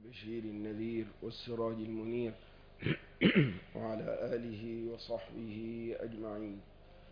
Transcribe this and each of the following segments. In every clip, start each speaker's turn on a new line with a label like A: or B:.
A: البشير النذير والسراج المنير وعلى آله وصحبه أجمعين.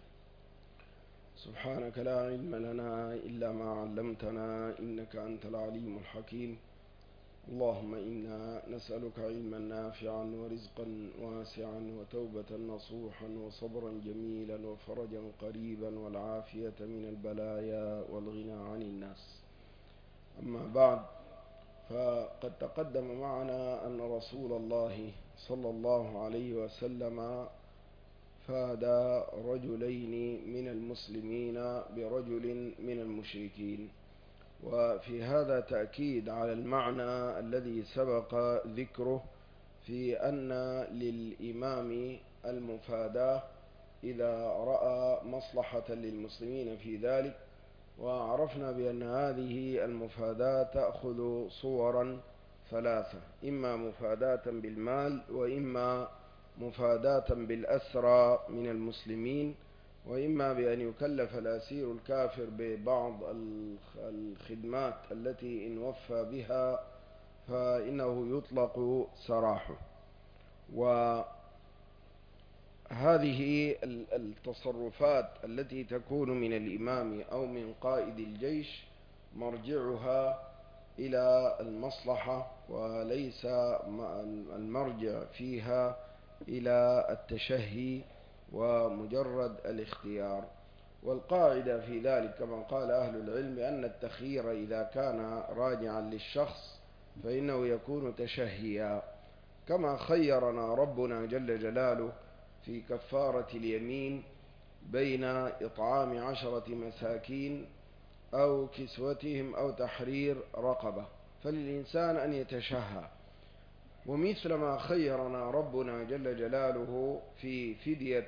A: سبحانك لا علم لنا إلا ما علمتنا إنك أنت العليم الحكيم. اللهم إنا نسألك علما نافعا ورزقا واسعا وتوبة نصوحا وصبرا جميلا وفرجا قريبا والعافية من البلايا والغنى عن الناس. أما بعد، فقد تقدم معنا أن رسول الله صلى الله عليه وسلم فاد رجلين من المسلمين برجل من المشركين، وفي هذا تأكيد على المعنى الذي سبق ذكره في أن للإمام المفاداة إذا رأى مصلحة للمسلمين في ذلك. وعرفنا بأن هذه المفاداة تأخذ صورا ثلاثة: إما مفاداة بالمال، وإما مفاداة بالأسرى من المسلمين، وإما بأن يكلف الأسير الكافر ببعض الخدمات التي إن وفى بها فإنه يطلق سراحه. وهذه التصرفات التي تكون من الإمام أو من قائد الجيش مرجعها إلى المصلحة، وليس المرجع فيها إلى التشهي ومجرد الاختيار. والقاعدة في ذلك كما قال أهل العلم أن التخيير إذا كان راجعا للشخص فإنه يكون تشهيا، كما خيرنا ربنا جل جلاله في كفارة اليمين بين إطعام 10 مساكين أو كسوتهم أو تحرير رقبة، فللإنسان أن يتشهى. ومثل ما خيرنا ربنا جل جلاله في فدية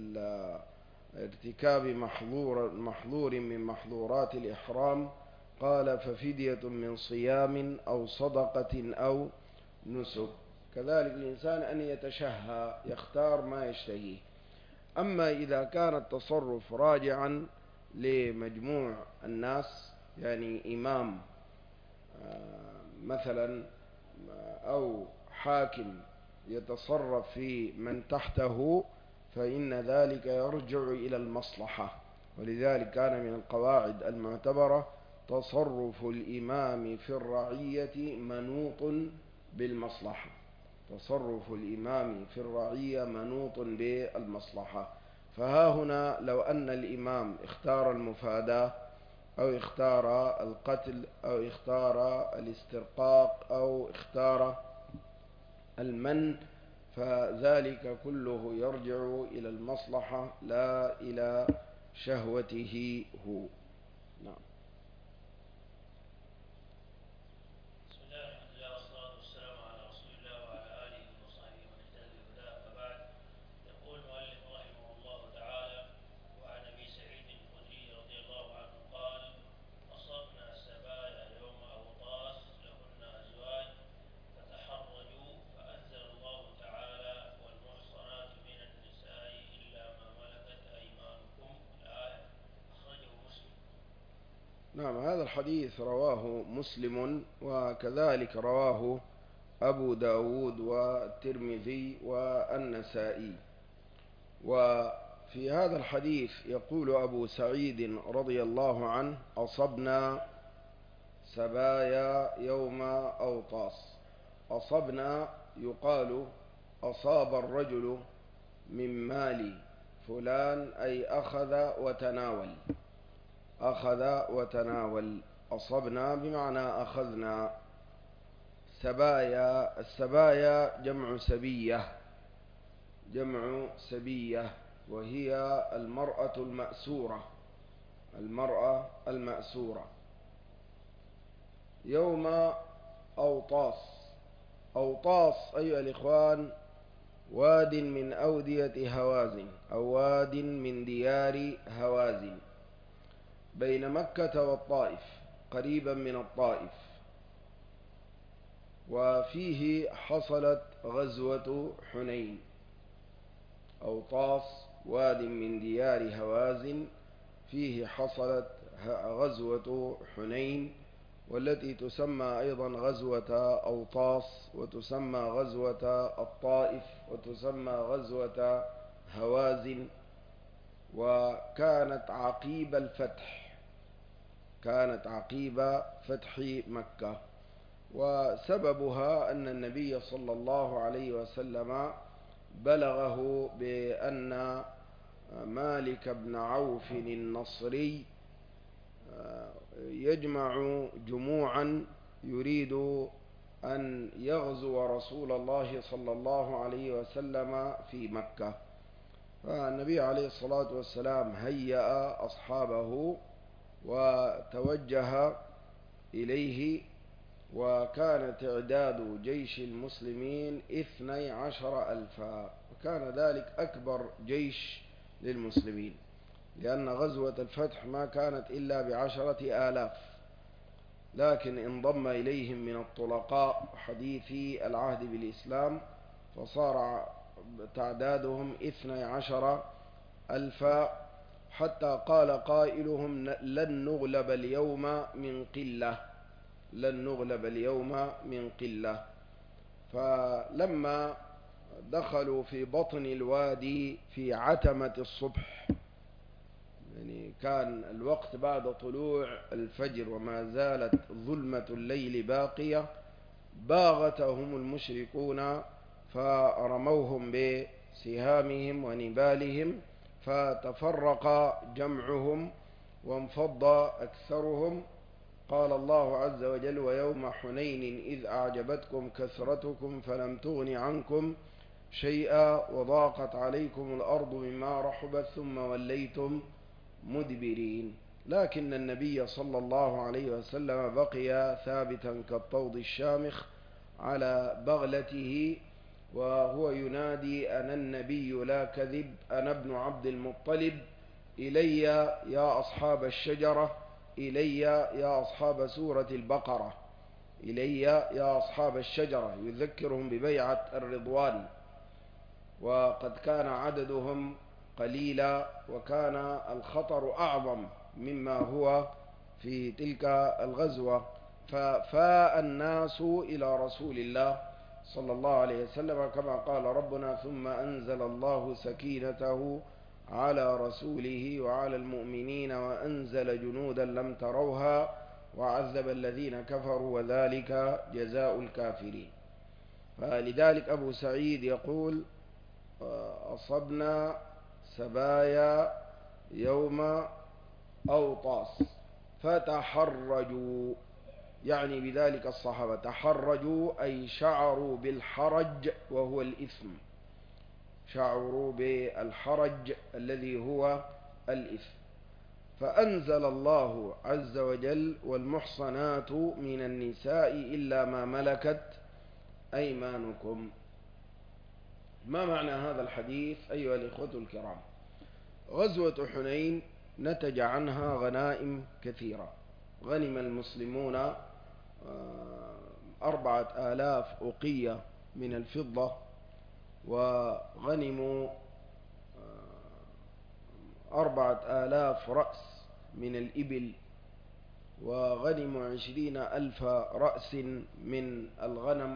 A: ارتكاب محظور من محظورات الإحرام، قال: ففدية من صيام أو صدقة أو نسك. كذلك الإنسان أن يتشهى، يختار ما يشتهيه. أما إذا كان التصرف راجعا لمجموع الناس، يعني إمام مثلا أو حاكم يتصرف في من تحته، فإن ذلك يرجع إلى المصلحة. ولذلك كان من القواعد المعتبرة تصرف الإمام في الرعية منوط بالمصلحة. تصرف الإمام في الرعية منوط بالمصلحة. فها هنا لو أن الإمام اختار المفاداة أو اختار القتل أو اختار الاسترقاق أو اختار المن، فذلك كله يرجع إلى المصلحة لا إلى شهوته هو. نعم. نعم، هذا الحديث رواه مسلم، وكذلك رواه أبو داود والترمذي والنسائي. وفي هذا الحديث يقول أبو سعيد رضي الله عنه: أصبنا سبايا يوم أوطاس. أصبنا يقال أصاب الرجل من مال فلان، أي أخذ وتناول. أخذ وتناول. أصبنا بمعنى أخذنا. سبايا، السبايا جمع سبية، جمع سبية، وهي المرأة المأسورة، المرأة المأسورة. يوم أوطاس. أوطاس أيها الإخوان واد من أودية هوازن، أو واد من ديار هوازن، بين مكة والطائف، قريبا من الطائف. وفيه حصلت غزوة حنين. أوطاس واد من ديار هوازن، فيه حصلت غزوة حنين، والتي تسمى أيضا غزوة أوطاس، وتسمى غزوة الطائف، وتسمى غزوة هوازن. وكانت عقيب الفتح، كانت عقيب فتح مكة. وسببها أن النبي صلى الله عليه وسلم بلغه بأن مالك بن عوف النصري يجمع جموعا يريد أن يغزو رسول الله صلى الله عليه وسلم في مكة. فالنبي عليه الصلاة والسلام هيأ أصحابه وتوجه إليه، وكان تعداد جيش المسلمين 12,000، وكان ذلك أكبر جيش للمسلمين، لأن غزوة الفتح ما كانت إلا ب10,000، لكن انضم إليهم من الطلقاء حديثي العهد بالإسلام فصار تعدادهم 12,000، حتى قال قائلهم: لن نغلب اليوم من قلة، لن نغلب اليوم من قلة. فلما دخلوا في بطن الوادي في عتمة الصبح، يعني كان الوقت بعد طلوع الفجر وما زالت ظلمة الليل باقية، باغتهم المشركون فرموهم بسهامهم ونبالهم، فتفرق جمعهم وانفض أكثرهم. قال الله عز وجل: ويوم حنين إذ أعجبتكم كثرتكم فلم تغن عنكم شيئا وضاقت عليكم الأرض بما رحبت ثم وليتم مدبرين. لكن النبي صلى الله عليه وسلم بقي ثابتا كالطود الشامخ على بغلته، وهو ينادي: أنا النبي لا كذب، أنا ابن عبد المطلب، إلي يا أصحاب الشجرة، إلي يا أصحاب سورة البقرة، إلي يا أصحاب الشجرة، يذكرهم ببيعة الرضوان. وقد كان عددهم قليلا، وكان الخطر أعظم مما هو في تلك الغزوة، ففاء الناس إلى رسول الله صلى الله عليه وسلم، كما قال ربنا: ثم أنزل الله سكينته على رسوله وعلى المؤمنين وأنزل جنودا لم تروها وعذب الذين كفروا وذلك جزاء الكافرين. فلذلك أبو سعيد يقول: أصبنا سبايا يوم أوطاس فتحرجوا، يعني بذلك الصحابة تحرجوا أي شعروا بالحرج وهو الإثم، شعروا بالحرج الذي هو الإثم. فأنزل الله عز وجل: والمحصنات من النساء إلا ما ملكت أيمانكم. ما معنى هذا الحديث أيها الإخوة الكرام؟ غزوة حنين نتج عنها غنائم كثيرة، غنم المسلمون 4,000 أوقية من الفضة، وغنموا 4,000 رأس من الإبل، وغنموا 20,000 رأس من الغنم،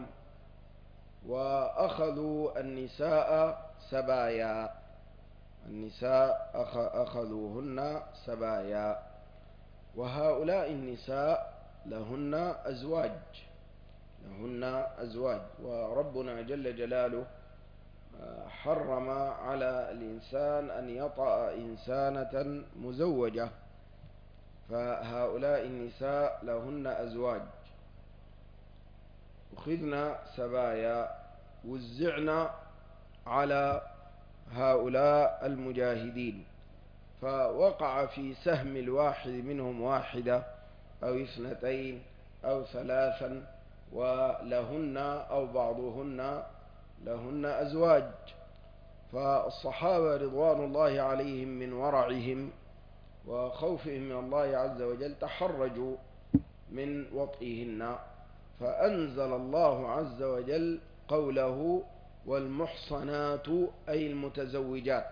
A: وأخذوا النساء سبايا، النساء أخذوهن سبايا. وهؤلاء النساء لهن أزواج، لهن أزواج، وربنا جل جلاله حرم على الإنسان أن يطأ إنسانة مزوجة، فهؤلاء النساء لهن أزواج، أخذنا سبايا، وزعنا على هؤلاء المجاهدين، فوقع في سهم الواحد منهم 1 أو 2 أو 3، ولهن أو بعضهن لهن أزواج. فالصحابة رضوان الله عليهم من ورعهم وخوفهم من الله عز وجل تحرجوا من وطئهن، فأنزل الله عز وجل قوله: والمحصنات أي المتزوجات،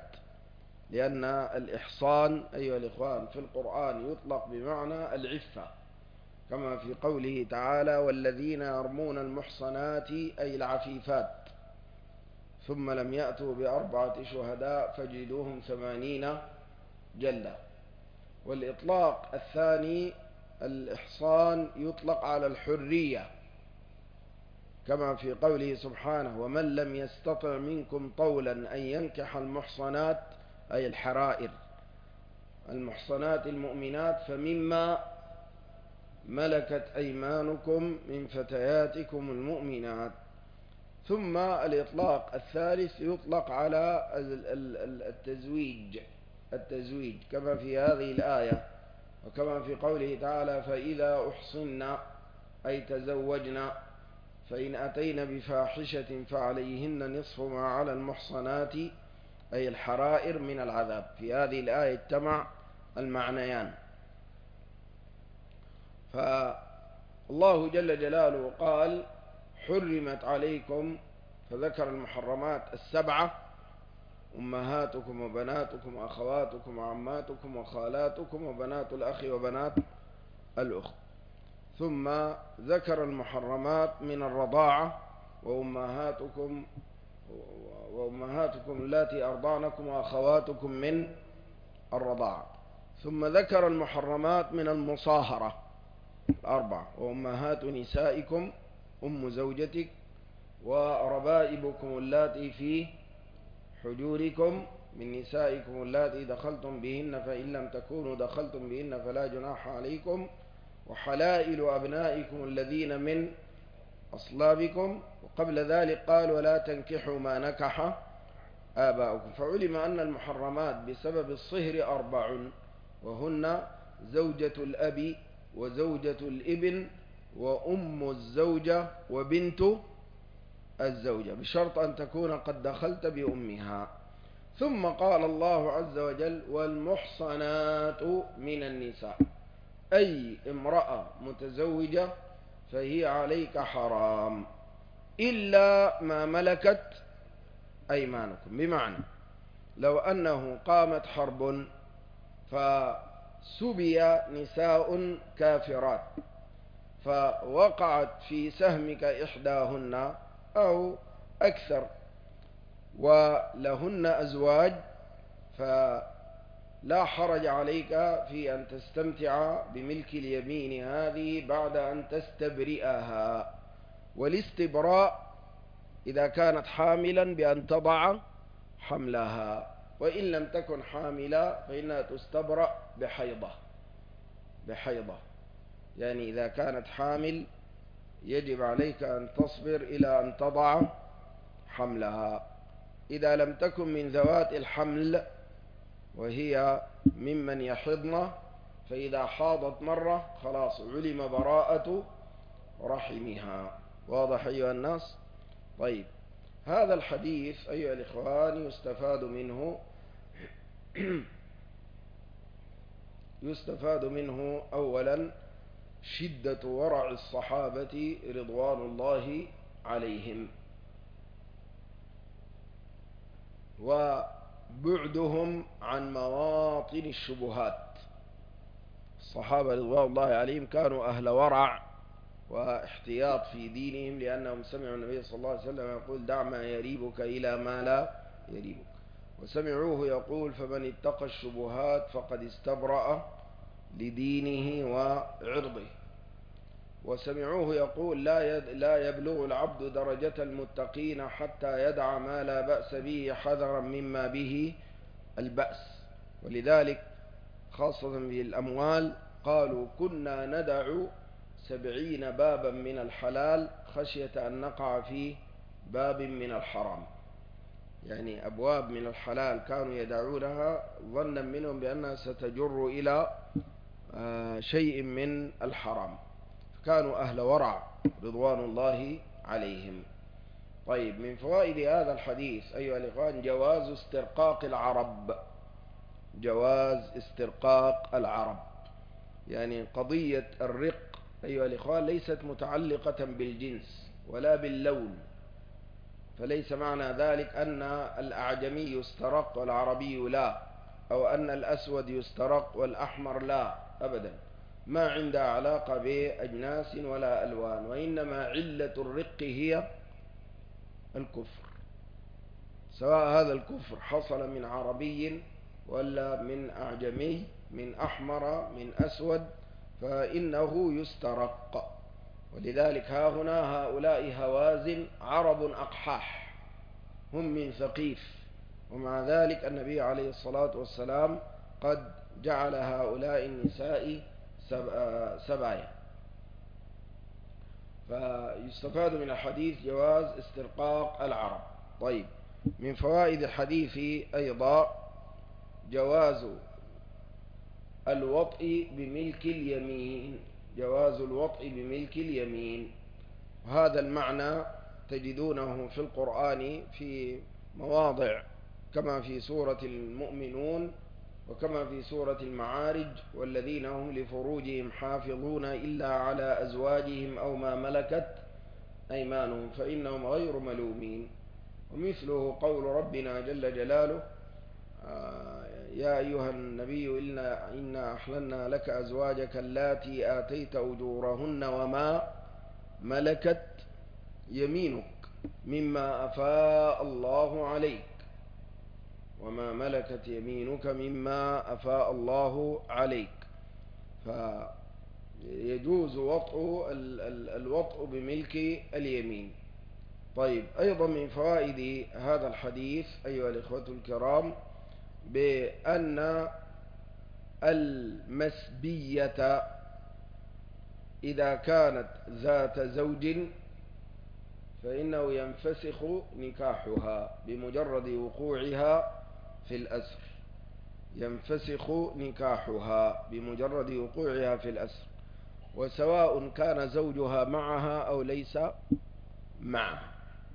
A: لأن الإحصان أيها الإخوان في القرآن يطلق بمعنى العفة، كما في قوله تعالى: والذين يرمون المحصنات أي العفيفات ثم لم يأتوا ب4 شهداء فاجلدوهم 80 جلدة. والإطلاق الثاني الإحصان يطلق على الحرية، كما في قوله سبحانه: ومن لم يستطع منكم طولا أن ينكح المحصنات أي الحرائر المحصنات المؤمنات فمما ملكت أيمانكم من فتياتكم المؤمنات. ثم الإطلاق الثالث يطلق على التزويج كما في هذه الآية، وكما في قوله تعالى: فإذا أحصن أي تزوجنا فإن أتين بفاحشة فعليهن نصف ما على المحصنات أي الحرائر من العذاب. في هذه الآية اجتمع المعنيان. فالله جل جلاله قال: حرمت عليكم، فذكر المحرمات 7: أمهاتكم وبناتكم وأخواتكم وعماتكم وخالاتكم وبنات الأخ وبنات الأخت. ثم ذكر المحرمات من الرضاعة: وأمهاتكم اللاتي أرضعنكم وأخواتكم من الرضاعة. ثم ذكر المحرمات من المصاهرة 4: وأمهات نسائكم أم زوجتك وربائبكم اللاتي في حجوركم من نسائكم اللاتي دخلتم بهن فإن لم تكونوا دخلتم بهن فلا جناح عليكم وحلائل أبنائكم الذين من أصلابكم. وقبل ذلك قال: ولا تنكحوا ما نكح آباؤكم. فعلم أن المحرمات بسبب الصهر 4: وهن زوجة الأب وزوجة الابن وأم الزوجة وبنت الزوجة، بشرط أن تكون قد دخلت بأمها. ثم قال الله عز وجل: والمحصنات من النساء، أي امرأة متزوجة فهي عليك حرام إلا ما ملكت أيمانكم. بمعنى لو أنه قامت حرب فسبي نساء كافرات فوقعت في سهمك إحداهن أو أكثر ولهن أزواج، فلا حرج عليك في أن تستمتع بملك اليمين هذه بعد أن تستبرئها. والاستبراء إذا كانت حاملا بأن تضع حملها، وإن لم تكن حاملة فإنها تستبرأ بحيضة. يعني إذا كانت حامل يجب عليك أن تصبر إلى أن تضع حملها. إذا لم تكن من ذوات الحمل وهي ممن يحضن فإذا حاضت مرة خلاص علم براءة رحمها. واضح أيها الناس؟ طيب، هذا الحديث أيها الإخوان يستفاد منه أولا شدة ورع الصحابة رضوان الله عليهم وبعدهم عن مواطن الشبهات. الصحابة رضوان الله عليهم كانوا أهل ورع واحتياط في دينهم، لأنهم سمعوا النبي صلى الله عليه وسلم يقول: دع ما يريبك إلى ما لا يريبك. وسمعوه يقول: فمن اتقى الشبهات فقد استبرأ لدينه وعرضه. وسمعوه يقول: لا يبلغ العبد درجة المتقين حتى يدع ما لا بأس به حذرا مما به البأس. ولذلك خاصة في الأموال قالوا: كنا ندع 70 بابا من الحلال خشية أن نقع في باب من الحرام. يعني أبواب من الحلال كانوا يدعونها ظنا منهم بأنها ستجر إلى شيء من الحرام. كانوا أهل ورع رضوان الله عليهم. طيب، من فوائد هذا الحديث أيها الإخوان جواز استرقاق العرب. يعني قضية الرق أيها الإخوان ليست متعلقة بالجنس ولا باللون، فليس معنى ذلك أن الأعجمي يسترق والعربي لا، أو أن الأسود يسترق والأحمر لا، أبدا. ما عندها علاقة بأجناس ولا ألوان، وإنما علة الرق هي الكفر، سواء هذا الكفر حصل من عربي ولا من أعجمي، من أحمر من أسود، فإنه يسترق. ولذلك ها هنا هؤلاء هوازن عرب أقحاح، هم من ثقيف، ومع ذلك النبي عليه الصلاة والسلام قد جعل هؤلاء النساء سبايا. فيستفاد من الحديث جواز استرقاق العرب. طيب، من فوائد الحديث أيضا جواز الوطء بملك اليمين، جواز الوطء بملك اليمين. وهذا المعنى تجدونه في القرآن في مواضع، كما في سورة المؤمنون وكما في سورة المعارج: والذين هم لفروجهم حافظون إلا على أزواجهم أو ما ملكت أيمانهم فإنهم غير ملومين. ومثله قول ربنا جل جلاله: يا أيها النبي إنا أحللنا لك أزواجك اللاتي آتيت أجورهن وما ملكت يمينك مما أفاء الله عليك، وما ملكت يمينك مما أفاء الله عليك. فيجوز الوطء بملك اليمين. طيب، أيضا من فوائد هذا الحديث أيها الإخوة الكرام بأن المسبية إذا كانت ذات زوج فإنه ينفسخ نكاحها بمجرد وقوعها في الأسر، ينفسخ نكاحها بمجرد وقوعها في الأسر، وسواء كان زوجها معها أو ليس معها،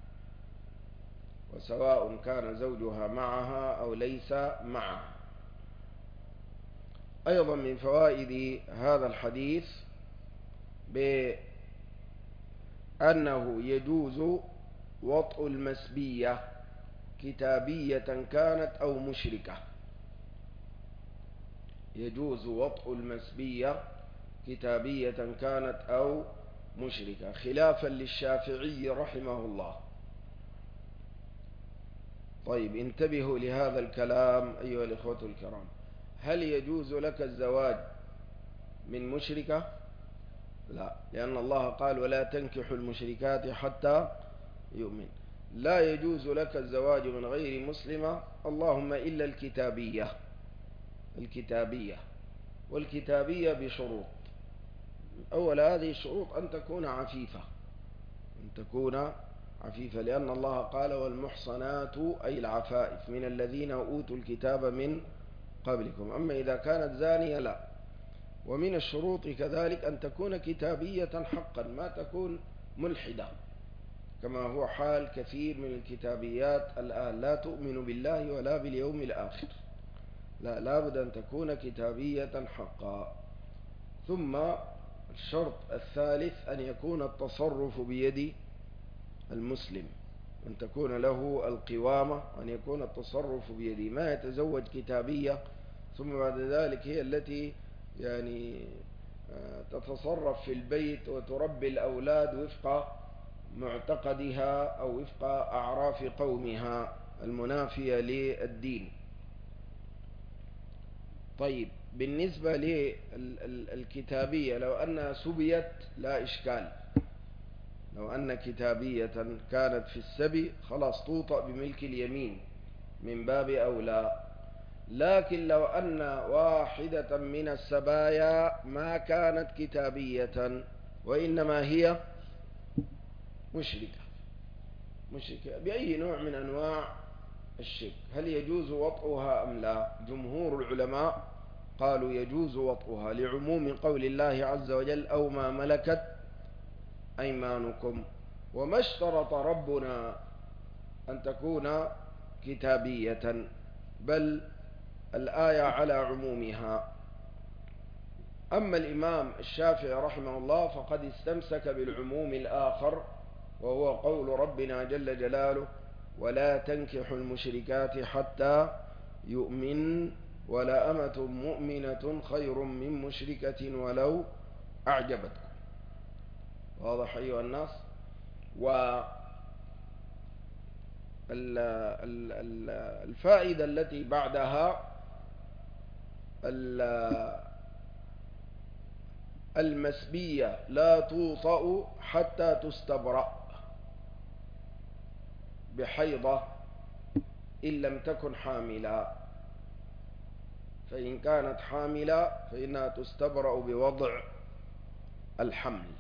A: وسواء كان زوجها معها أو ليس معها. أيضا من فوائد هذا الحديث بأنه يجوز وطء المسبية كتابية كانت أو مشركة، يجوز وطء المسبية كتابية كانت أو مشركة، خلافا للشافعي رحمه الله. طيب، انتبهوا لهذا الكلام أيها الإخوة الكرام: هل يجوز لك الزواج من مشركة؟ لا، لأن الله قال: ولا تنكحوا المشركات حتى يؤمن. لا يجوز لك الزواج من غير مسلمة، اللهم إلا الكتابية، الكتابية، والكتابية بشروط. أول هذه الشروط أن تكون عفيفة، أن تكون عفيفة، لأن الله قال: والمحصنات أي العفائف من الذين أوتوا الكتاب من قبلكم. أما إذا كانت زانية لا. ومن الشروط كذلك أن تكون كتابية حقا، ما تكون ملحدة، كما هو حال كثير من الكتابيات الآن، لا تؤمن بالله ولا باليوم الآخر. لا، لابد أن تكون كتابية حقا. ثم الشرط الثالث أن يكون التصرف بيد المسلم، أن تكون له القوامة، أن يكون التصرف بيده، ما يتزوج كتابية ثم بعد ذلك هي التي تتصرف في البيت وتربي الأولاد وفق معتقدها أو وفق أعراف قومها المنافية للدين. طيب، بالنسبة للكتابية لو أنها سبيت لا إشكال، لو أن كتابية كانت في السبي خلاص توطأ بملك اليمين من باب أولى. لكن لو أن واحدة من السبايا ما كانت كتابية وإنما هي مشركة بأي نوع من أنواع الشرك، هل يجوز وطئها أم لا؟ جمهور العلماء قالوا يجوز وطئها لعموم قول الله عز وجل: أو ما ملكت أيمانكم. وما اشترط ربنا أن تكون كتابية، بل الآية على عمومها. أما الإمام الشافعي رحمه الله فقد استمسك بالعموم الآخر، وهو قول ربنا جل جلاله: ولا تنكحوا المشركات حتى يؤمن. ولأمة مؤمنة خير من مشركة ولو أعجبتكم. واضح أيها الناس؟ والفائدة التي بعدها المسبية لا توطأ حتى تستبرأ بحيضة إن لم تكن حاملا، فإن كانت حاملة فإنها تستبرأ بوضع الحمل،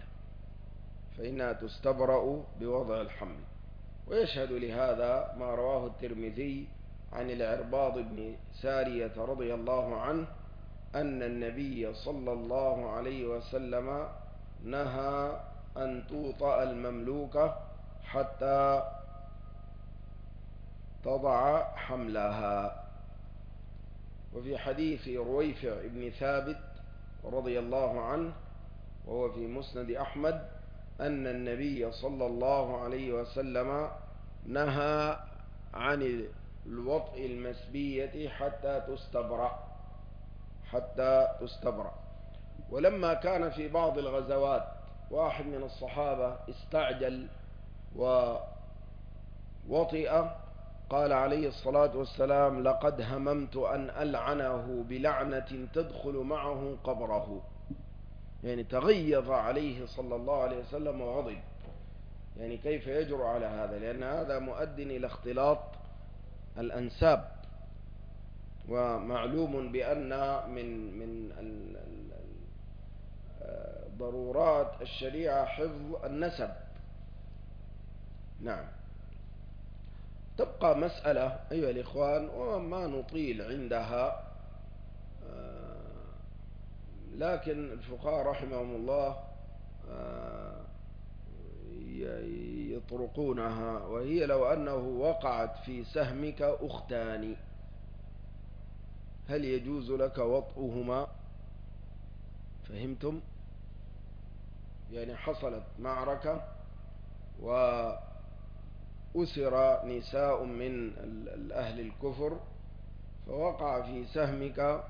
A: ويشهد لهذا ما رواه الترمذي عن العرباض بن سارية رضي الله عنه أن النبي صلى الله عليه وسلم نهى أن توطأ المملوكة حتى تضع حملها. وفي حديث رويفع بن ثابت رضي الله عنه وهو في مسند أحمد أن النبي صلى الله عليه وسلم نهى عن الوطء المسبية حتى تستبرأ. ولما كان في بعض الغزوات واحد من الصحابة استعجل ووطئ، قال عليه الصلاة والسلام: لقد هممت أن ألعنه بلعنة تدخل معه قبره. يعني تغيظ عليه صلى الله عليه وسلم وغضب، يعني كيف يجرؤ على هذا؟ لأن هذا مؤد إلى اختلاط الأنساب، ومعلوم بأن من ضرورات الشريعة حفظ النسب. نعم. تبقى مسألة أيها الإخوان وما نطيل عندها، لكن الفقهاء رحمهم الله يطرقونها، وهي: لو أنه وقعت في سهمك أختان هل يجوز لك وطئهما؟ فهمتم؟ يعني حصلت معركة وأسر نساء من أهل الكفر، فوقع في سهمك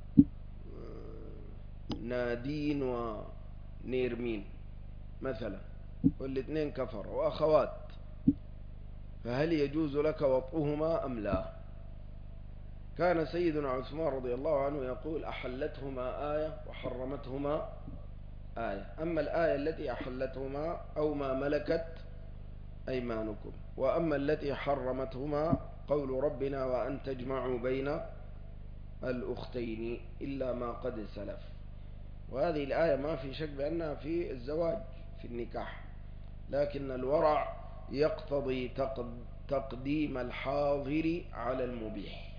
A: نادين ونيرمين مثلا، والاثنين كفر وأخوات، فهل يجوز لك وطئهما أم لا؟ كان سيدنا عثمان رضي الله عنه يقول: أحلتهما آية وحرمتهما آية، أما الآية التي أحلتهما أو ما ملكت أيمانكم، وأما التي حرمتهما قول ربنا: وأن تجمعوا بين الأختين إلا ما قد سلف. وهذه الآية ما في شك بأنها في الزواج، في النكاح، لكن الورع يقتضي تقديم الحاضر على المبيح.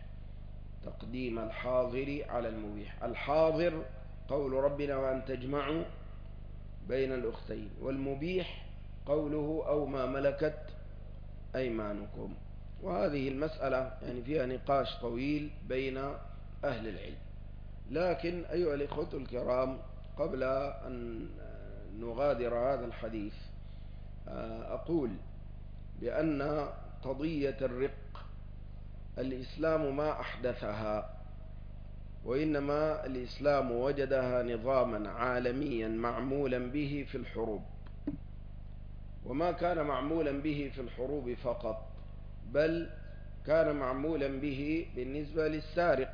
A: الحاضر قول ربنا: وأن تجمعوا بين الأختين، والمبيح قوله: أو ما ملكت أيمانكم. وهذه المسألة يعني فيها نقاش طويل بين أهل العلم. لكن أيها الإخوة الكرام، قبل أن نغادر هذا الحديث أقول بأن قضية الرق الإسلام ما أحدثها، وإنما الإسلام وجدها نظاما عالميا معمولا به في الحروب، وما كان معمولا به في الحروب فقط، بل كان معمولا به بالنسبة للسارق.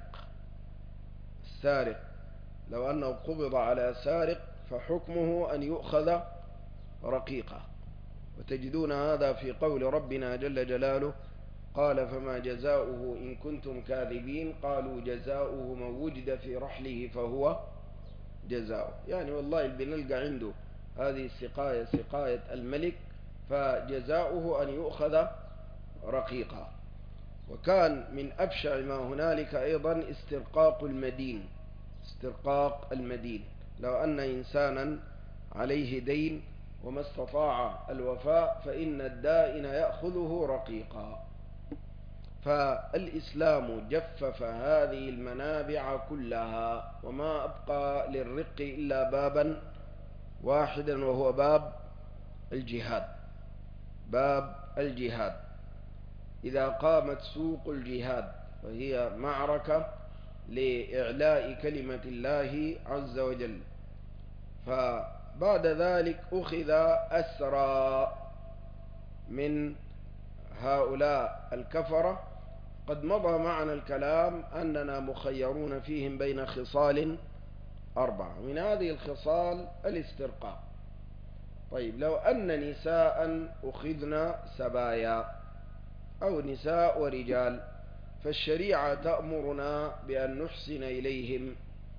A: لو أنه قبض على سارق فحكمه أن يؤخذ رقيقة، وتجدون هذا في قول ربنا جل جلاله: قال فما جزاؤه إن كنتم كاذبين قالوا جزاؤه من وجد في رحله فهو جزاؤه. يعني والله اللي بنلقى عنده هذه السقاية، سقاية الملك، فجزاؤه أن يؤخذ رقيقا. وكان من أبشع ما هنالك أيضا استرقاق المدين. لو أن إنسانا عليه دين وما استطاع الوفاء فإن الدائن يأخذه رقيقا. فالإسلام جفف هذه المنابع كلها، وما أبقى للرق إلا بابا واحدا، وهو باب الجهاد. إذا قامت سوق الجهاد، وهي معركة لإعلاء كلمة الله عز وجل. فبعد ذلك أخذ أسرى من هؤلاء الكفرة. قد مضى معنا الكلام أننا مخيرون فيهم بين خصال 4، من هذه الخصال الاسترقاق. طيب، لو أن نساء أخذن سبايا أو نساء ورجال، فالشريعة تأمرنا بأن نحسن إليهم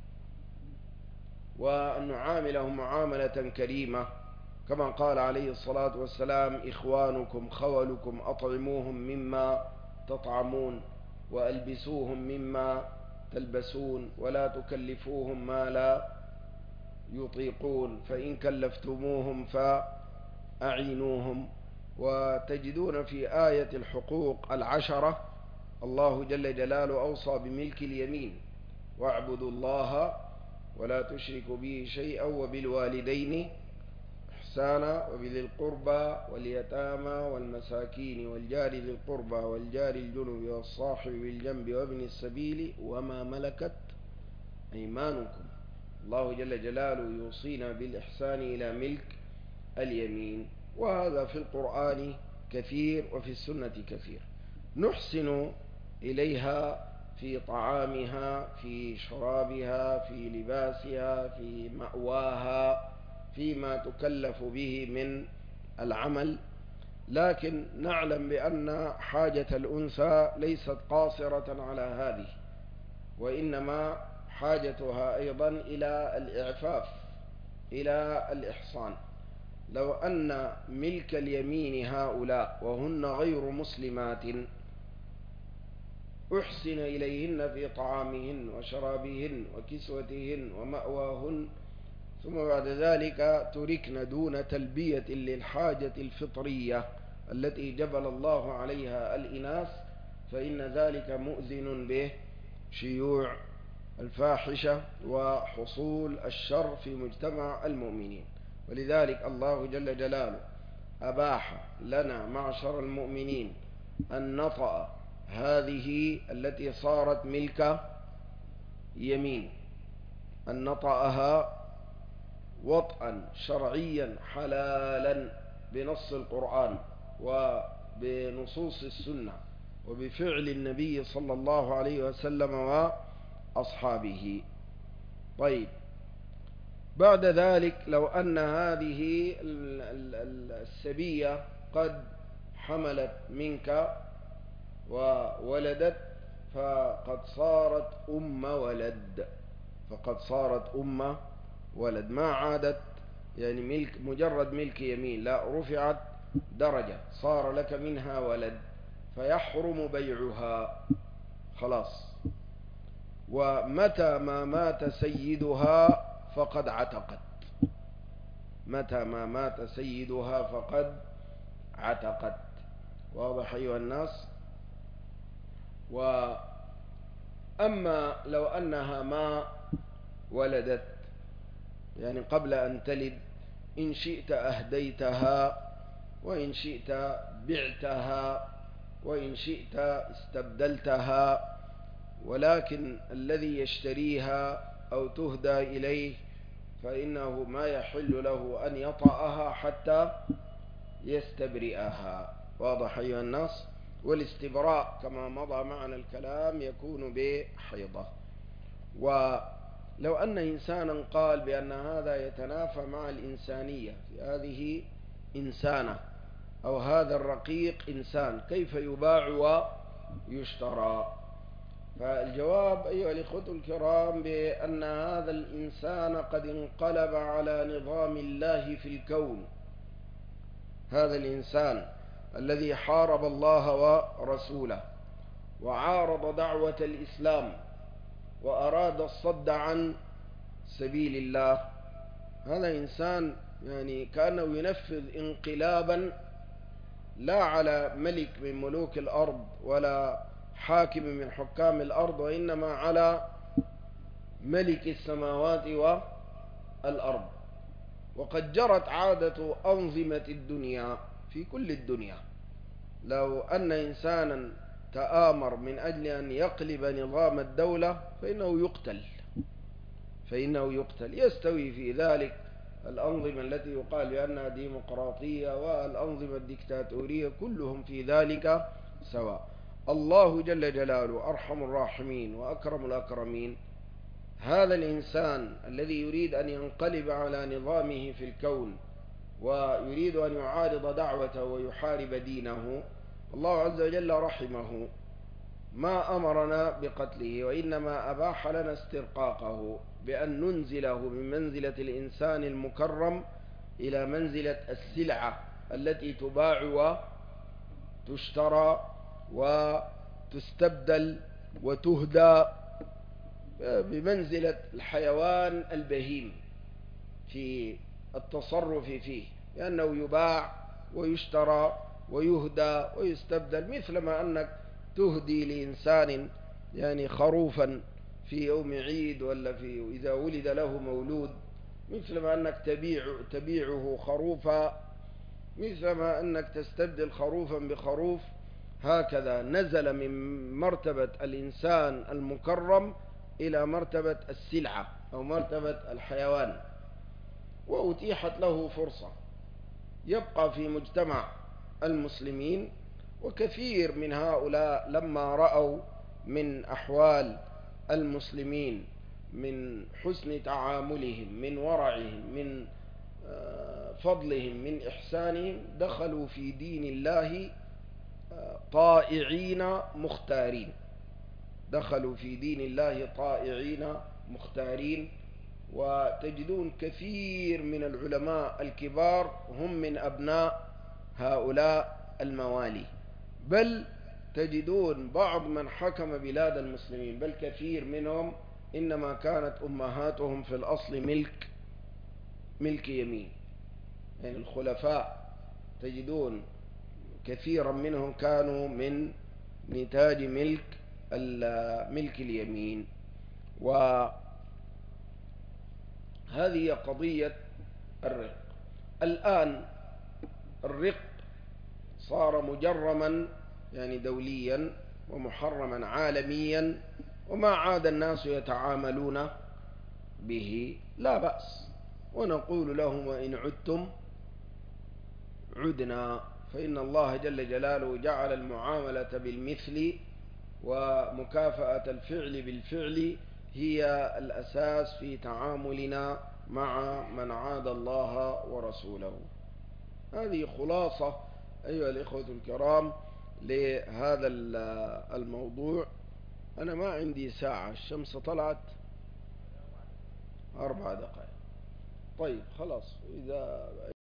A: وأن نعاملهم معاملة كريمة، كما قال عليه الصلاة والسلام: إخوانكم خولكم أطعموهم مما تطعمون وألبسوهم مما تلبسون ولا تكلفوهم ما لا يطيقون، فإن كلفتموهم فأعينوهم. وتجدون في آية الحقوق 10 الله جل جلاله أوصى بملك اليمين: واعبدوا الله ولا تشركوا به شيئا وبالوالدين إحسانا وبذي القربى واليتامى والمساكين والجار ذي القربى والجار الجنب والصاحب بالجنب وابن السبيل وما ملكت أيمانكم. الله جل جلاله يوصينا بالإحسان إلى ملك اليمين، وهذا في القرآن كثير وفي السنة كثير. نحسن إليها في طعامها، في شرابها، في لباسها، في مأواها، فيما تكلف به من العمل. لكن نعلم بأن حاجة الأنثى ليست قاصرة على هذه، وإنما حاجتها أيضا إلى الإعفاف، إلى الإحصان. لو أن ملك اليمين هؤلاء وهن غير مسلمات أحسن إليهن في طعامهن وشرابهن وكسوتهن ومأواهن، ثم بعد ذلك تركن دون تلبية للحاجة الفطرية التي جبل الله عليها الإناث، فإن ذلك مؤذن به شيوع الفاحشة وحصول الشر في مجتمع المؤمنين. ولذلك الله جل جلاله أباح لنا معشر المؤمنين أن نطأ هذه التي صارت ملك يمين، أن نطأها وطئا شرعيا حلالا بنص القرآن وبنصوص السنة وبفعل النبي صلى الله عليه وسلم وأصحابه. طيب، بعد ذلك لو أن هذه السبية قد حملت منك وولدت، فقد صارت ولد، فقد صارت ولد، ما عادت يعني ملك مجرد ملك يمين، لا، رفعت درجة، صار لك منها ولد، فيحرم بيعها خلاص. ومتى ما مات سيدها فقد عتقت، متى ما مات سيدها فقد عتقت. واضح أيها الناس؟ وأما لو أنها ما ولدت، يعني قبل أن تلد، إن شئت أهديتها، وإن شئت بعتها، وإن شئت استبدلتها، ولكن الذي يشتريها أو تهدى إليه فإنه ما يحل له أن يطأها حتى يستبرئها. واضح أيها الناس؟ والاستبراء كما مضى معنا الكلام يكون بحيضة. ولو أن إنسانا قال بأن هذا يتنافى مع الإنسانية، في هذه إنسانة أو هذا الرقيق إنسان، كيف يباع ويشترى؟ فالجواب أيها الإخوة الكرام بأن هذا الإنسان قد انقلب على نظام الله في الكون. هذا الإنسان الذي حارب الله ورسوله وعارض دعوة الإسلام وأراد الصد عن سبيل الله، هذا إنسان يعني كأنه ينفذ انقلابا لا على ملك من ملوك الأرض ولا حاكم من حكام الأرض، وإنما على ملك السماوات والأرض. وقد جرت عادة أنظمة الدنيا في كل الدنيا، لو أن إنسانا تآمر من أجل أن يقلب نظام الدولة فإنه يقتل. يستوي في ذلك الأنظمة التي يقال بأنها ديمقراطية والأنظمة الديكتاتورية، كلهم في ذلك سواء. الله جل جلاله أرحم الراحمين وأكرم الأكرمين. هذا الإنسان الذي يريد أن ينقلب على نظامه في الكون ويريد أن يعارض دعوته ويحارب دينه، الله عز وجل رحمه، ما أمرنا بقتله، وإنما أباح لنا استرقاقه بأن ننزله من منزلة الإنسان المكرم إلى منزلة السلعة التي تباع وتشترى وتستبدل وتهدى، بمنزلة الحيوان البهيم في التصرف فيه، لأنه يباع ويشترى ويهدى ويستبدل، مثلما أنك تهدي لإنسان يعني خروفا في يوم عيد ولا إذا ولد له مولود، مثلما أنك تبيعه خروفا، مثلما أنك تستبدل خروفا بخروف. هكذا نزل من مرتبة الإنسان المكرم إلى مرتبة السلعة أو مرتبة الحيوان، وأتيحت له فرصة يبقى في مجتمع المسلمين. وكثير من هؤلاء لما رأوا من أحوال المسلمين، من حسن تعاملهم، من ورعهم، من فضلهم، من إحسانهم، دخلوا في دين الله طائعين مختارين، دخلوا في دين الله طائعين مختارين. وتجدون كثير من العلماء الكبار هم من أبناء هؤلاء الموالي، بل تجدون بعض من حكم بلاد المسلمين، بل كثير منهم إنما كانت أمهاتهم في الأصل ملك يمين، يعني الخلفاء تجدون كثيرا منهم كانوا من نتاج ملك اليمين. وهذه قضية الرق. الآن الرق صار مجرما يعني دوليا ومحرما عالميا، وما عاد الناس يتعاملون به، لا بأس، ونقول لهم وإن عدتم عدنا، فإن الله جل جلاله جعل المعاملة بالمثل ومكافأة الفعل بالفعل هي الأساس في تعاملنا مع من عاد الله ورسوله. هذه خلاصة أيها الإخوة الكرام لهذا الموضوع. أنا ما عندي ساعة، الشمس طلعت 4 دقائق. طيب خلاص، إذا